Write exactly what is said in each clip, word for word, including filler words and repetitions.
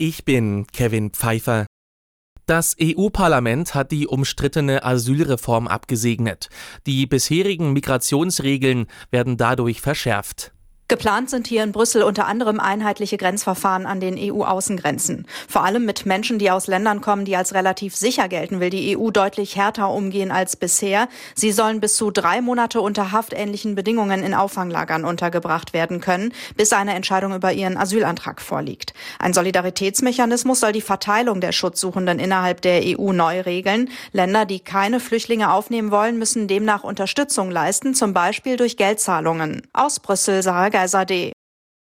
Ich bin Kevin Pfeiffer. Das E U-Parlament hat die umstrittene Asylreform abgesegnet. Die bisherigen Migrationsregeln werden dadurch verschärft. Geplant sind hier in Brüssel unter anderem einheitliche Grenzverfahren an den E U-Außengrenzen. Vor allem mit Menschen, die aus Ländern kommen, die als relativ sicher gelten, will die E U deutlich härter umgehen als bisher. Sie sollen bis zu drei Monate unter haftähnlichen Bedingungen in Auffanglagern untergebracht werden können, bis eine Entscheidung über ihren Asylantrag vorliegt. Ein Solidaritätsmechanismus soll die Verteilung der Schutzsuchenden innerhalb der E U neu regeln. Länder, die keine Flüchtlinge aufnehmen wollen, müssen demnach Unterstützung leisten, zum Beispiel durch Geldzahlungen. Aus Brüssel, Sarah Geiser-D.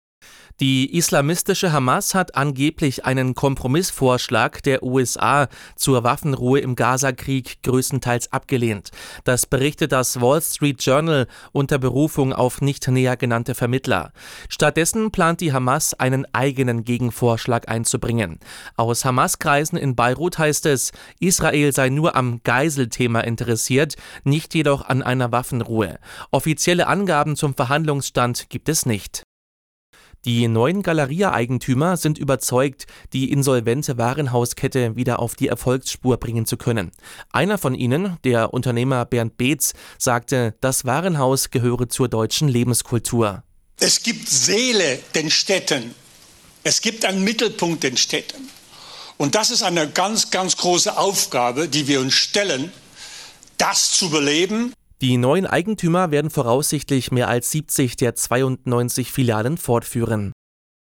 Die islamistische Hamas hat angeblich einen Kompromissvorschlag der U S A zur Waffenruhe im Gazakrieg größtenteils abgelehnt. Das berichtet das Wall Street Journal unter Berufung auf nicht näher genannte Vermittler. Stattdessen plant die Hamas, einen eigenen Gegenvorschlag einzubringen. Aus Hamas-Kreisen in Beirut heißt es, Israel sei nur am Geiselthema interessiert, nicht jedoch an einer Waffenruhe. Offizielle Angaben zum Verhandlungsstand gibt es nicht. Die neuen Galeria-Eigentümer sind überzeugt, die insolvente Warenhauskette wieder auf die Erfolgsspur bringen zu können. Einer von ihnen, der Unternehmer Bernd Beetz, sagte, das Warenhaus gehöre zur deutschen Lebenskultur. Es gibt Seele den Städten. Es gibt einen Mittelpunkt den Städten. Und das ist eine ganz, ganz große Aufgabe, die wir uns stellen, das zu beleben. Die neuen Eigentümer werden voraussichtlich mehr als siebzig der zweiundneunzig Filialen fortführen.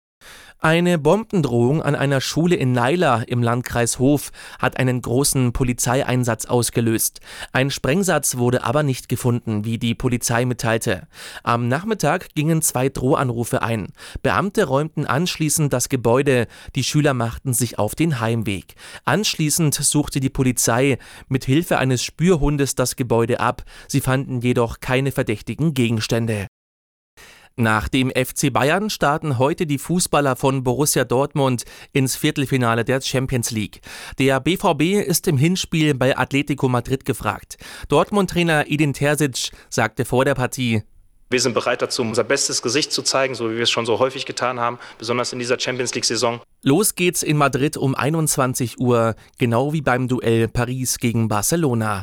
Eine Bombendrohung an einer Schule in Naila im Landkreis Hof hat einen großen Polizeieinsatz ausgelöst. Ein Sprengsatz wurde aber nicht gefunden, wie die Polizei mitteilte. Am Nachmittag gingen zwei Drohanrufe ein. Beamte räumten anschließend das Gebäude, die Schüler machten sich auf den Heimweg. Anschließend suchte die Polizei mit Hilfe eines Spürhundes das Gebäude ab. Sie fanden jedoch keine verdächtigen Gegenstände. Nach dem F C Bayern starten heute die Fußballer von Borussia Dortmund ins Viertelfinale der Champions League. Der B V B ist im Hinspiel bei Atletico Madrid gefragt. Dortmund-Trainer Edin Terzic sagte vor der Partie: Wir sind bereit dazu, unser bestes Gesicht zu zeigen, so wie wir es schon so häufig getan haben, besonders in dieser Champions League-Saison. Los geht's in Madrid um einundzwanzig Uhr, genau wie beim Duell Paris gegen Barcelona.